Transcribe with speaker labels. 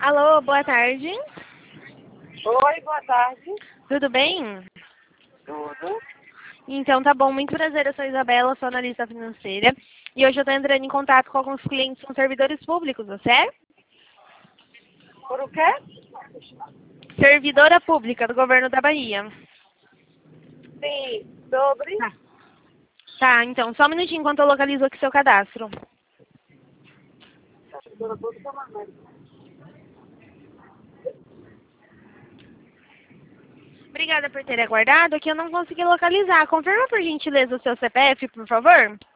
Speaker 1: Alô, boa tarde.
Speaker 2: Oi, boa tarde.
Speaker 1: Tudo bem?
Speaker 2: Tudo?
Speaker 1: Então tá bom, muito prazer, eu sou a Isabela, sou analista financeira. E hoje eu tô entrando em contato com alguns clientes com servidores públicos, você é?
Speaker 2: Por o quê?
Speaker 1: Servidora pública do governo da Bahia.
Speaker 2: Sim, sobre?
Speaker 1: Tá. Tá, então, só um minutinho enquanto eu localizo aqui seu cadastro. Obrigada por ter aguardado, que eu não consegui localizar. Confirma por gentileza o seu CPF, por favor?